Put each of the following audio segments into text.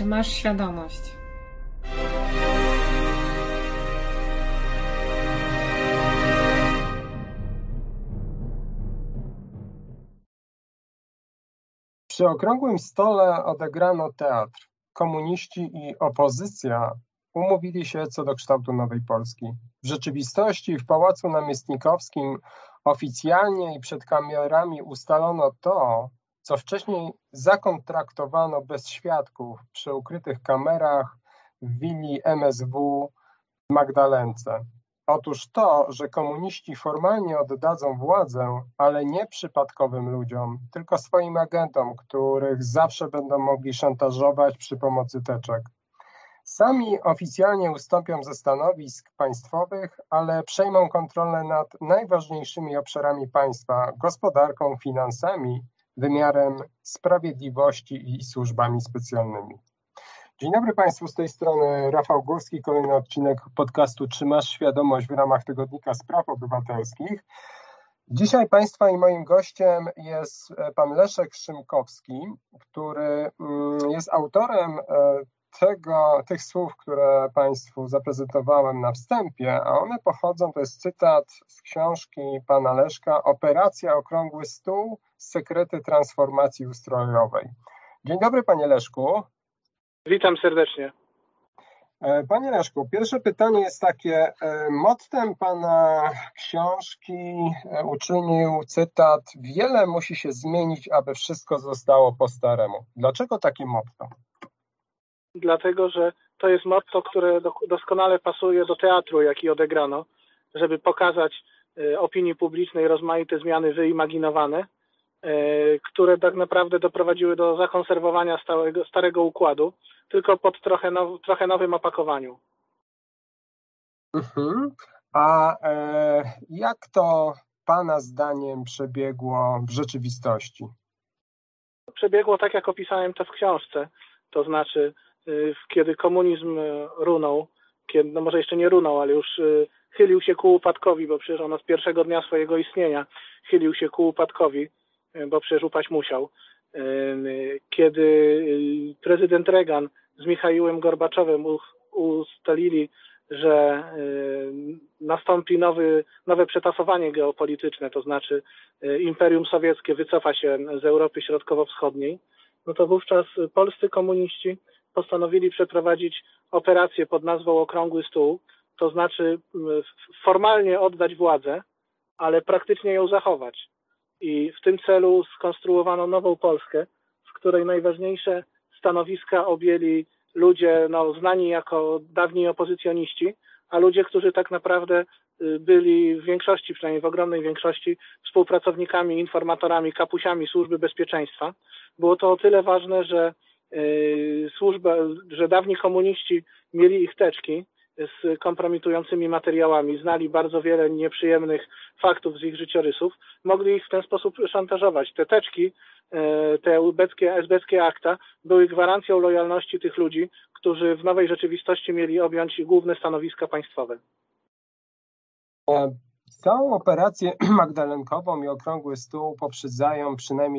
Czy masz świadomość? Przy okrągłym stole odegrano teatr. Komuniści i opozycja umówili się co do kształtu nowej Polski. W rzeczywistości w Pałacu Namiestnikowskim oficjalnie i przed kamerami ustalono to, co wcześniej zakontraktowano bez świadków przy ukrytych kamerach w willi MSW w Magdalence. Otóż to, że komuniści formalnie oddadzą władzę, ale nie przypadkowym ludziom, tylko swoim agentom, których zawsze będą mogli szantażować przy pomocy teczek. Sami oficjalnie ustąpią ze stanowisk państwowych, ale przejmą kontrolę nad najważniejszymi obszarami państwa, gospodarką, finansami, wymiarem sprawiedliwości i służbami specjalnymi. Dzień dobry Państwu, z tej strony Rafał Górski, kolejny odcinek podcastu Czy masz świadomość w ramach Tygodnika Spraw Obywatelskich. Dzisiaj Państwa i moim gościem jest pan Leszek Szymkowski, który jest autorem tych słów, które Państwu zaprezentowałem na wstępie, a one pochodzą, to jest cytat z książki pana Leszka, Operacja Okrągły Stół, sekrety transformacji ustrojowej. Dzień dobry Panie Leszku. Witam serdecznie. Panie Leszku, pierwsze pytanie jest takie. Mottem pana książki uczynił cytat: wiele musi się zmienić, aby wszystko zostało po staremu. Dlaczego takie motto? Dlatego, że to jest motto, które doskonale pasuje do teatru, jaki odegrano, żeby pokazać opinii publicznej rozmaite zmiany wyimaginowane, które tak naprawdę doprowadziły do zakonserwowania starego układu, tylko pod trochę nowym opakowaniu. A jak to Pana zdaniem przebiegło w rzeczywistości? Przebiegło tak, jak opisałem to w książce, to znaczy kiedy komunizm runął, no może jeszcze nie runął, ale już chylił się ku upadkowi, bo przecież on od pierwszego dnia swojego istnienia chylił się ku upadkowi, bo przecież upaść musiał. Kiedy prezydent Reagan z Michaiłem Gorbaczowem ustalili, że nastąpi nowe przetasowanie geopolityczne, to znaczy Imperium Sowieckie wycofa się z Europy Środkowo-Wschodniej, no to wówczas polscy komuniści postanowili przeprowadzić operację pod nazwą Okrągły Stół, to znaczy formalnie oddać władzę, ale praktycznie ją zachować. I w tym celu skonstruowano nową Polskę, w której najważniejsze stanowiska objęli ludzie znani jako dawni opozycjoniści, a ludzie, którzy tak naprawdę byli w większości, przynajmniej w ogromnej większości, współpracownikami, informatorami, kapusiami Służby Bezpieczeństwa. Było to o tyle ważne, że dawni komuniści mieli ich teczki z kompromitującymi materiałami, znali bardzo wiele nieprzyjemnych faktów z ich życiorysów, mogli ich w ten sposób szantażować. Te teczki, te esbeckie akta były gwarancją lojalności tych ludzi, którzy w nowej rzeczywistości mieli objąć główne stanowiska państwowe. Całą operację magdalenkową i Okrągły Stół poprzedzają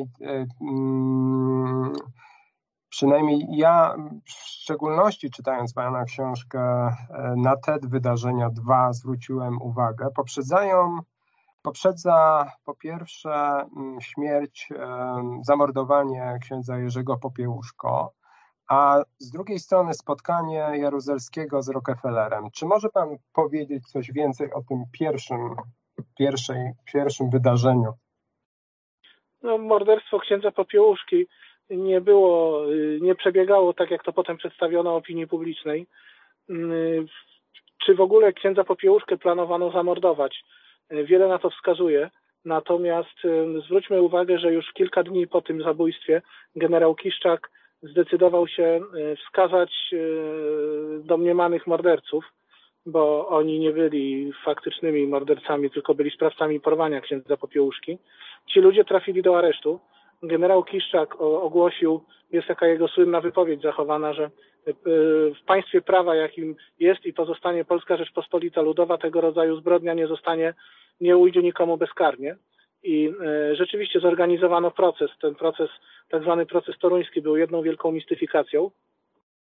przynajmniej ja w szczególności czytając Pana książkę na te wydarzenia 2 zwróciłem uwagę. Poprzedza po pierwsze śmierć, zamordowanie księdza Jerzego Popiełuszko, a z drugiej strony spotkanie Jaruzelskiego z Rockefellerem. Czy może Pan powiedzieć coś więcej o tym pierwszym wydarzeniu? No, morderstwo księdza Popiełuszki nie przebiegało tak, jak to potem przedstawiono opinii publicznej. Czy w ogóle księdza Popiełuszkę planowano zamordować? Wiele na to wskazuje. Natomiast zwróćmy uwagę, że już kilka dni po tym zabójstwie generał Kiszczak zdecydował się wskazać domniemanych morderców, bo oni nie byli faktycznymi mordercami, tylko byli sprawcami porwania księdza Popiełuszki. Ci ludzie trafili do aresztu. Generał Kiszczak ogłosił, jest taka jego słynna wypowiedź zachowana, że w państwie prawa, jakim jest i pozostanie Polska Rzeczpospolita Ludowa, tego rodzaju zbrodnia nie ujdzie nikomu bezkarnie. I rzeczywiście zorganizowano proces. Ten proces, tak zwany proces toruński, był jedną wielką mistyfikacją.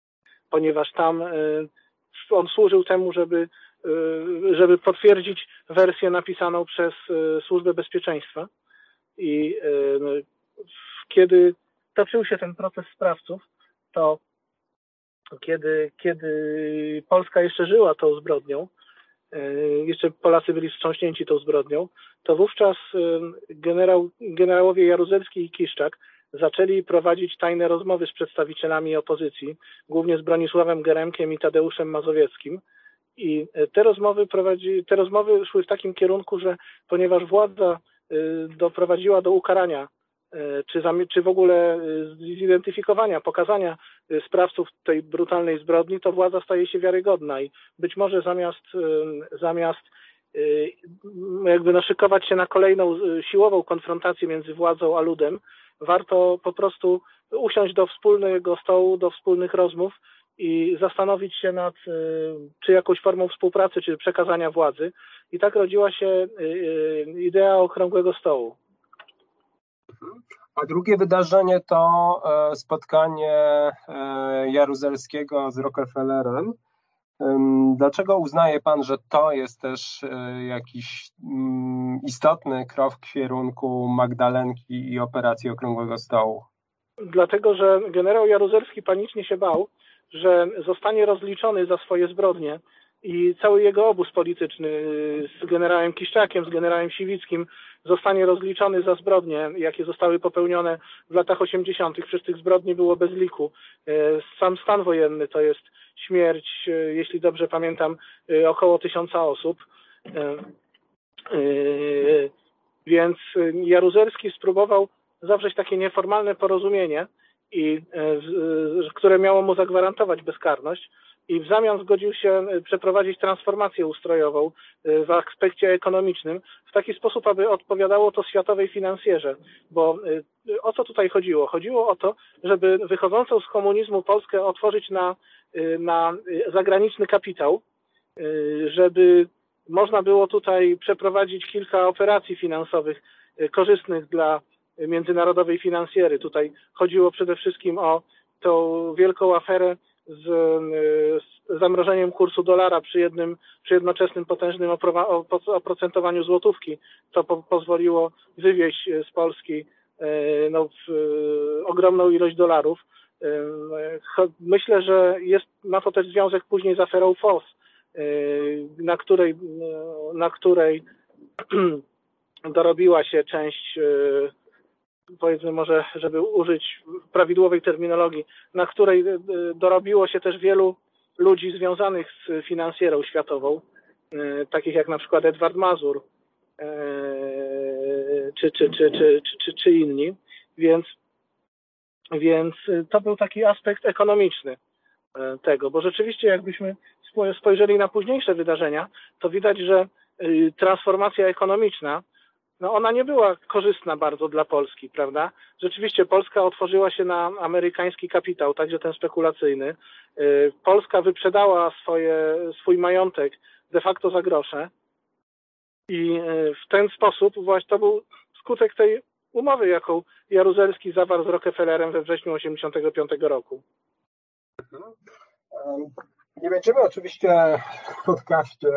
ponieważ tam on służył temu, żeby potwierdzić wersję napisaną przez Służbę Bezpieczeństwa. I kiedy toczył się ten proces sprawców, to kiedy Polska jeszcze żyła tą zbrodnią, jeszcze Polacy byli wstrząśnięci tą zbrodnią, to wówczas generałowie Jaruzelski i Kiszczak zaczęli prowadzić tajne rozmowy z przedstawicielami opozycji, głównie z Bronisławem Geremkiem i Tadeuszem Mazowieckim. I te rozmowy szły w takim kierunku, że ponieważ władza doprowadziła do ukarania, czy w ogóle zidentyfikowania, pokazania sprawców tej brutalnej zbrodni, to władza staje się wiarygodna i być może zamiast jakby naszykować się na kolejną siłową konfrontację między władzą a ludem, warto po prostu usiąść do wspólnego stołu, do wspólnych rozmów i zastanowić się nad czy jakąś formą współpracy, czy przekazania władzy. I tak rodziła się idea okrągłego stołu. A drugie wydarzenie to spotkanie Jaruzelskiego z Rockefellerem. Dlaczego uznaje pan, że to jest też jakiś istotny krok w kierunku Magdalenki i operacji Okrągłego Stołu? Dlatego, że generał Jaruzelski panicznie się bał, że zostanie rozliczony za swoje zbrodnie i cały jego obóz polityczny z generałem Kiszczakiem, z generałem Siwickim zostanie rozliczony za zbrodnie, jakie zostały popełnione w latach 80. Przecież tych zbrodni było bez liku. Sam stan wojenny to jest śmierć, jeśli dobrze pamiętam, około 1000 osób. Więc Jaruzelski spróbował zawrzeć takie nieformalne porozumienie, które miało mu zagwarantować bezkarność. I w zamian zgodził się przeprowadzić transformację ustrojową w aspekcie ekonomicznym w taki sposób, aby odpowiadało to światowej finansjerze. Bo o co tutaj chodziło? Chodziło o to, żeby wychodzącą z komunizmu Polskę otworzyć na zagraniczny kapitał, żeby można było tutaj przeprowadzić kilka operacji finansowych korzystnych dla międzynarodowej finansjery. Tutaj chodziło przede wszystkim o tą wielką aferę z zamrożeniem kursu dolara przy jednoczesnym potężnym oprocentowaniu złotówki, co pozwoliło wywieźć z Polski ogromną ilość dolarów. Myślę, że ma to też związek później z aferą FOS, na której dorobiła się część, powiedzmy może, żeby użyć prawidłowej terminologii, na której dorobiło się też wielu ludzi związanych z finansjerą światową, takich jak na przykład Edward Mazur czy inni. Więc to był taki aspekt ekonomiczny tego, bo rzeczywiście jakbyśmy spojrzeli na późniejsze wydarzenia, to widać, że transformacja ekonomiczna, ona nie była korzystna bardzo dla Polski, prawda? Rzeczywiście Polska otworzyła się na amerykański kapitał, także ten spekulacyjny. Polska wyprzedała swój majątek de facto za grosze i w ten sposób właśnie to był skutek tej umowy, jaką Jaruzelski zawarł z Rockefellerem we wrześniu 1985 roku. Nie będziemy oczywiście w podcaście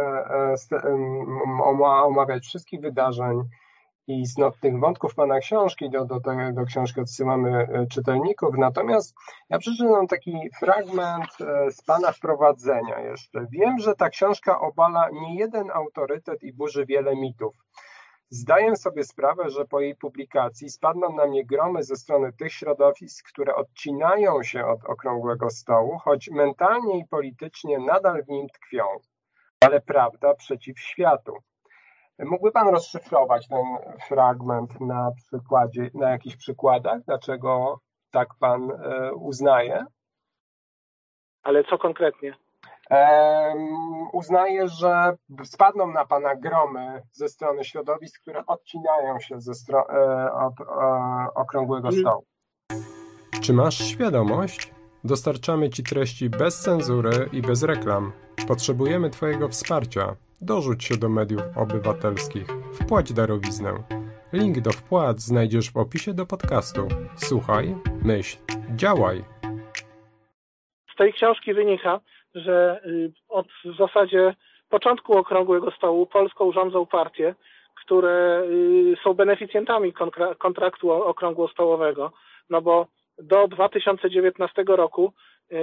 omawiać wszystkich wydarzeń i istotnych wątków pana książki. Do książki odsyłamy czytelników. Natomiast ja przeczytam taki fragment z pana wprowadzenia jeszcze. Wiem, że ta książka obala niejeden autorytet i burzy wiele mitów. Zdaję sobie sprawę, że po jej publikacji spadną na mnie gromy ze strony tych środowisk, które odcinają się od Okrągłego Stołu, choć mentalnie i politycznie nadal w nim tkwią. Ale prawda przeciw światu. Mógłby pan rozszyfrować ten fragment na jakichś przykładach? Dlaczego tak pan uznaje? Ale co konkretnie? Uznaje, że spadną na pana gromy ze strony środowisk, które odcinają się od Okrągłego Stołu. Czy masz świadomość? Dostarczamy ci treści bez cenzury i bez reklam. Potrzebujemy twojego wsparcia. Dorzuć się do mediów obywatelskich. Wpłać darowiznę. Link do wpłat znajdziesz w opisie do podcastu. Słuchaj, myśl, działaj. tej książki wynika, że od w zasadzie początku Okrągłego Stołu Polską rządzą partie, które są beneficjentami kontraktu okrągłostołowego, no bo do 2019 roku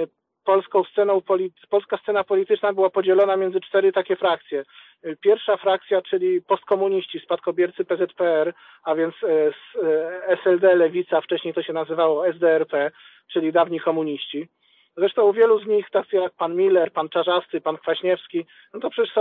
polska scena polityczna była podzielona między 4 takie frakcje. Pierwsza frakcja, czyli postkomuniści, spadkobiercy PZPR, a więc SLD, Lewica, wcześniej to się nazywało SDRP, czyli dawni komuniści. Zresztą wielu z nich, tacy jak pan Miller, pan Czarzasty, pan Kwaśniewski, no to przecież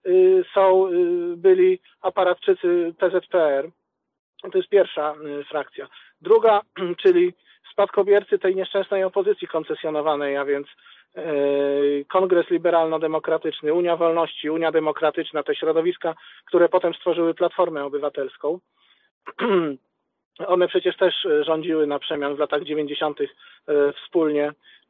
byli aparatczycy PZPR. To jest pierwsza frakcja. Druga, czyli spadkobiercy tej nieszczęsnej opozycji koncesjonowanej, a więc Kongres Liberalno-Demokratyczny, Unia Wolności, Unia Demokratyczna, te środowiska, które potem stworzyły Platformę Obywatelską. One przecież też rządziły na przemian w latach 90. Wspólnie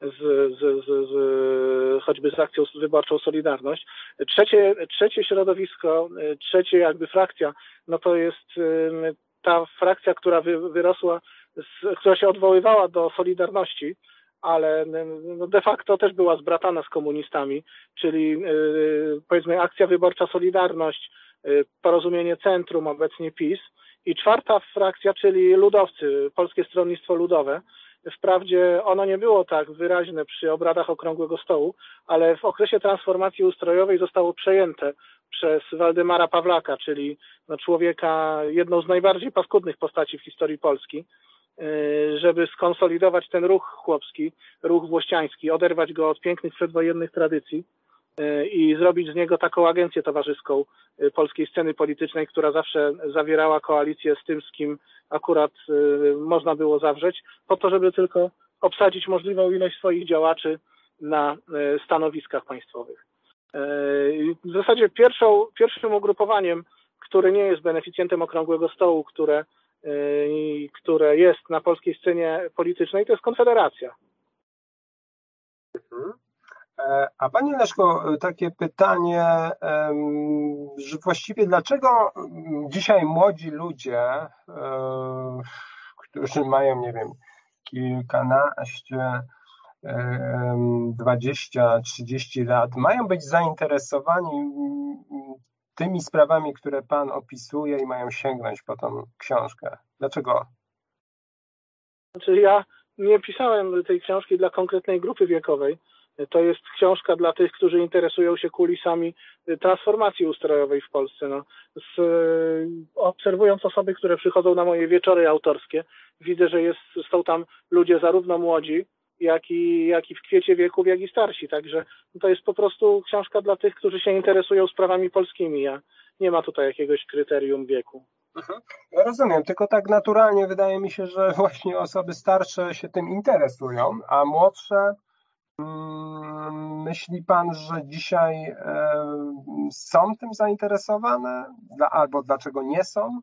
choćby z akcją wyborczą Solidarność. Trzecie środowisko, trzecia jakby frakcja, no to jest ta frakcja, która wyrosła, która się odwoływała do Solidarności, ale de facto też była zbratana z komunistami, czyli powiedzmy akcja wyborcza Solidarność, Porozumienie Centrum, obecnie PiS. I czwarta frakcja, czyli ludowcy, Polskie Stronnictwo Ludowe. Wprawdzie ono nie było tak wyraźne przy obradach Okrągłego Stołu, ale w okresie transformacji ustrojowej zostało przejęte przez Waldemara Pawlaka, czyli człowieka, jedną z najbardziej paskudnych postaci w historii Polski, żeby skonsolidować ten ruch chłopski, ruch włościański, oderwać go od pięknych przedwojennych tradycji i zrobić z niego taką agencję towarzyską polskiej sceny politycznej, która zawsze zawierała koalicję z tym, z kim akurat można było zawrzeć, po to, żeby tylko obsadzić możliwą ilość swoich działaczy na stanowiskach państwowych. W zasadzie pierwszym ugrupowaniem, które nie jest beneficjentem Okrągłego Stołu, które jest na polskiej scenie politycznej, to jest Konfederacja. A panie Leszko, takie pytanie, że właściwie dlaczego dzisiaj młodzi ludzie, którzy mają, nie wiem, kilkanaście, 20, 30 lat, mają być zainteresowani tymi sprawami, które pan opisuje i mają sięgnąć po tą książkę? Dlaczego? Znaczy ja nie pisałem tej książki dla konkretnej grupy wiekowej. To jest książka dla tych, którzy interesują się kulisami transformacji ustrojowej w Polsce. Obserwując osoby, które przychodzą na moje wieczory autorskie, widzę, że są tam ludzie zarówno młodzi, jak i w kwiecie wieków, jak i starsi. Także to jest po prostu książka dla tych, którzy się interesują sprawami polskimi. Nie ma tutaj jakiegoś kryterium wieku. Ja rozumiem, tylko tak naturalnie wydaje mi się, że właśnie osoby starsze się tym interesują, a młodsze, myśli pan, że dzisiaj są tym zainteresowane? Albo dlaczego nie są?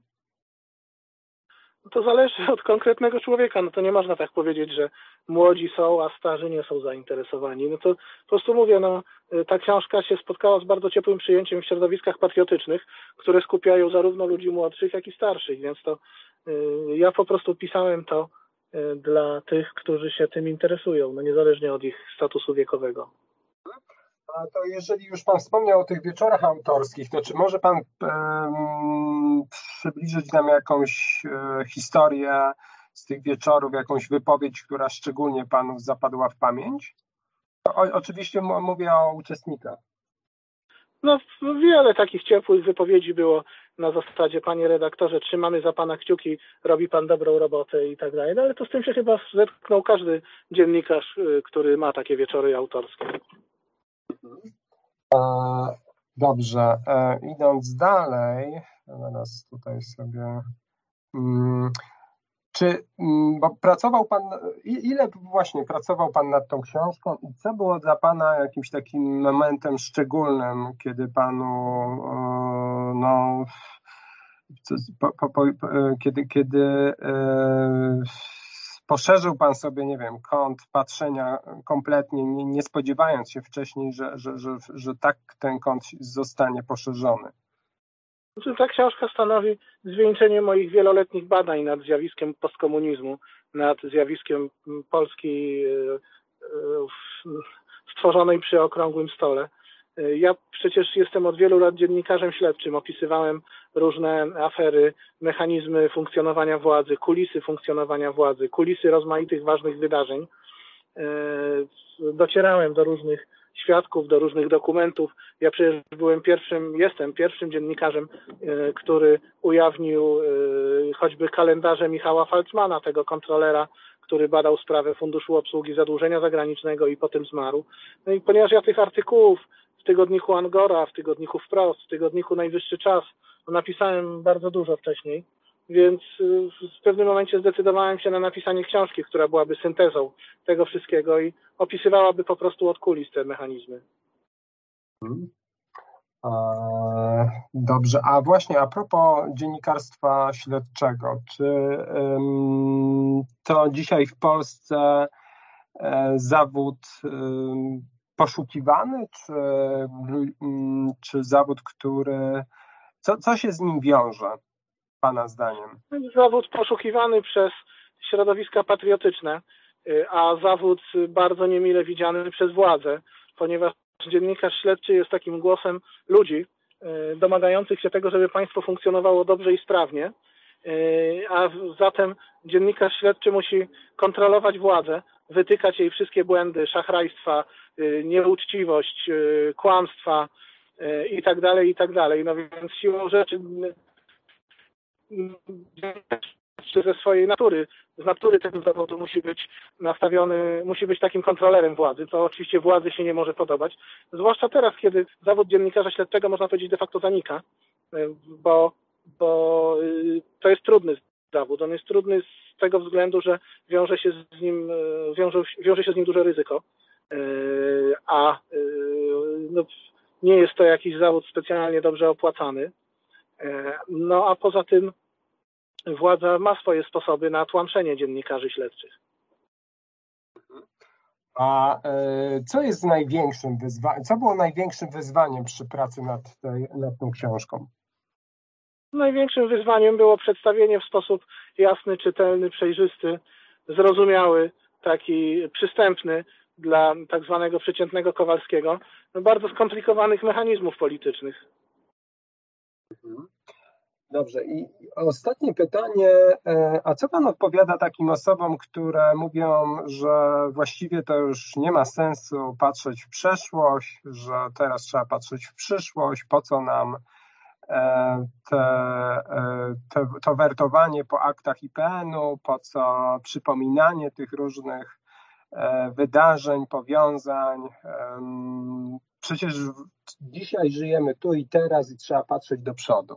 To zależy od konkretnego człowieka. To nie można tak powiedzieć, że młodzi są, a starzy nie są zainteresowani. To po prostu mówię, ta książka się spotkała z bardzo ciepłym przyjęciem w środowiskach patriotycznych, które skupiają zarówno ludzi młodszych, jak i starszych, więc ja po prostu pisałem to dla tych, którzy się tym interesują, niezależnie od ich statusu wiekowego. A to jeżeli już pan wspomniał o tych wieczorach autorskich, to czy może pan przybliżyć nam jakąś historię z tych wieczorów, jakąś wypowiedź, która szczególnie panu zapadła w pamięć? Oczywiście mówię o uczestnikach. Wiele takich ciepłych wypowiedzi było na zasadzie: panie redaktorze, trzymamy za pana kciuki, robi pan dobrą robotę i tak dalej. Ale to z tym się chyba zetknął każdy dziennikarz, który ma takie wieczory autorskie. Dobrze, idąc dalej, zaraz tutaj sobie... Bo pracował pan, ile właśnie pracował pan nad tą książką i co było dla pana jakimś takim momentem szczególnym, kiedy panu, kiedy poszerzył pan sobie, nie wiem, kąt patrzenia kompletnie, nie spodziewając się wcześniej, że tak ten kąt zostanie poszerzony? Ta książka stanowi zwieńczenie moich wieloletnich badań nad zjawiskiem postkomunizmu, nad zjawiskiem Polski stworzonej przy okrągłym stole. Ja przecież jestem od wielu lat dziennikarzem śledczym, opisywałem różne afery, mechanizmy funkcjonowania władzy, kulisy funkcjonowania władzy, kulisy rozmaitych ważnych wydarzeń. Docierałem do różnych świadków, do różnych dokumentów. Ja przecież jestem pierwszym dziennikarzem, który ujawnił choćby kalendarze Michała Falcmana, tego kontrolera, który badał sprawę Funduszu Obsługi Zadłużenia Zagranicznego i potem zmarł. No i ponieważ ja tych artykułów w tygodniku Angora, w tygodniku Wprost, w tygodniku Najwyższy Czas napisałem bardzo dużo wcześniej, więc w pewnym momencie zdecydowałem się na napisanie książki, która byłaby syntezą tego wszystkiego i opisywałaby po prostu od kulis te mechanizmy. Dobrze, a właśnie a propos dziennikarstwa śledczego, czy to dzisiaj w Polsce zawód poszukiwany, czy zawód, który... Co się z nim wiąże, Pana zdaniem? Zawód poszukiwany przez środowiska patriotyczne, a zawód bardzo niemile widziany przez władzę, ponieważ dziennikarz śledczy jest takim głosem ludzi domagających się tego, żeby państwo funkcjonowało dobrze i sprawnie, a zatem dziennikarz śledczy musi kontrolować władzę, wytykać jej wszystkie błędy, szachrajstwa, nieuczciwość, kłamstwa i tak dalej, i tak dalej. No więc siłą rzeczy ze swojej natury, z natury tego zawodu musi być nastawiony, musi być takim kontrolerem władzy. To oczywiście władzy się nie może podobać. Zwłaszcza teraz, kiedy zawód dziennikarza śledczego, można powiedzieć, de facto zanika, bo to jest trudny zawód. On jest trudny z tego względu, że wiąże się z nim duże ryzyko, a nie jest to jakiś zawód specjalnie dobrze opłacany. No a poza tym władza ma swoje sposoby na tłamszenie dziennikarzy śledczych. A co jest największym wyzwaniem? Co było największym wyzwaniem przy pracy nad tą książką? Największym wyzwaniem było przedstawienie w sposób jasny, czytelny, przejrzysty, zrozumiały, taki przystępny dla tak zwanego przeciętnego Kowalskiego, bardzo skomplikowanych mechanizmów politycznych. Dobrze. I ostatnie pytanie. A co Pan odpowiada takim osobom, które mówią, że właściwie to już nie ma sensu patrzeć w przeszłość, że teraz trzeba patrzeć w przyszłość, po co nam to wertowanie po aktach IPN-u, po co przypominanie tych różnych wydarzeń, powiązań. Przecież dzisiaj żyjemy tu i teraz i trzeba patrzeć do przodu.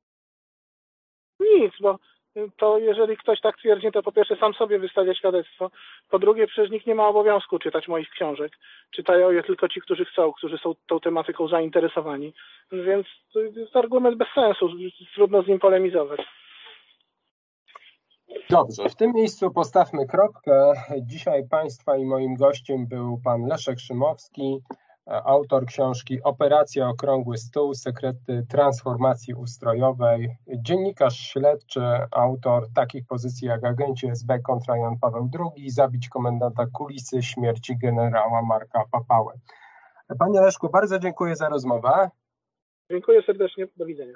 Nic, bo to jeżeli ktoś tak twierdzi, to po pierwsze sam sobie wystawia świadectwo, po drugie przecież nikt nie ma obowiązku czytać moich książek. Czytają je tylko ci, którzy chcą, którzy są tą tematyką zainteresowani. Więc to jest argument bez sensu, trudno z nim polemizować. Dobrze, w tym miejscu postawmy kropkę. Dzisiaj Państwa i moim gościem był Pan Leszek Szymowski, autor książki Operacja Okrągły Stół, sekrety transformacji ustrojowej, dziennikarz śledczy, autor takich pozycji jak agenci SB kontra Jan Paweł II, zabić komendanta kulisy śmierci generała Marka Papały. Panie Leszku, bardzo dziękuję za rozmowę. Dziękuję serdecznie, do widzenia.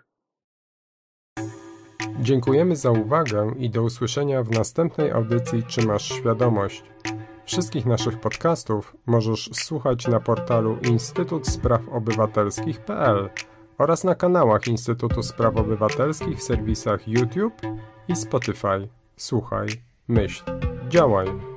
Dziękujemy za uwagę i do usłyszenia w następnej audycji Czy masz świadomość? Wszystkich naszych podcastów możesz słuchać na portalu instytutsprawoobywatelskich.pl oraz na kanałach Instytutu Spraw Obywatelskich w serwisach YouTube i Spotify. Słuchaj, myśl, działaj.